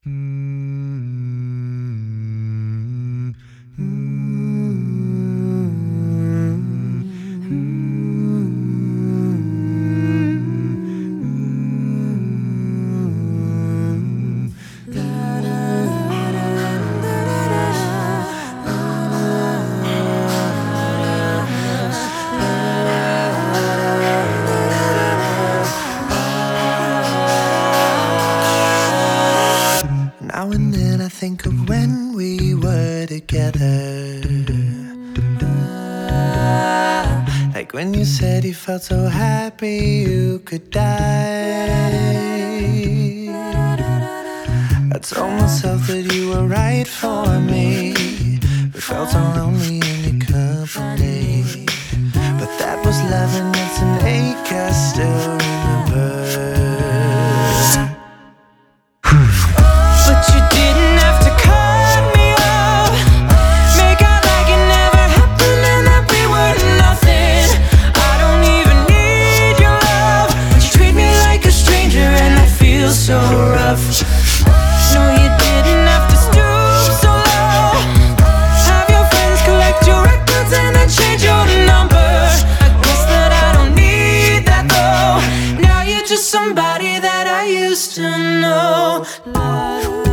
Now and then I think of when we were together, like when you said you felt so happy you could die. I told myself that you were right for me, but felt so lonely in your company. But that was love and it's an ache I still remember. But you didn't have to cut me off, make out like it never happened and that we were nothing. I don't even need your love, but you treat me like a stranger and that feels so rough. No, you didn't have to stoop so low, have your friends collect your records and then change your number. I guess that I don't need that though, now you're just somebody that I used to know.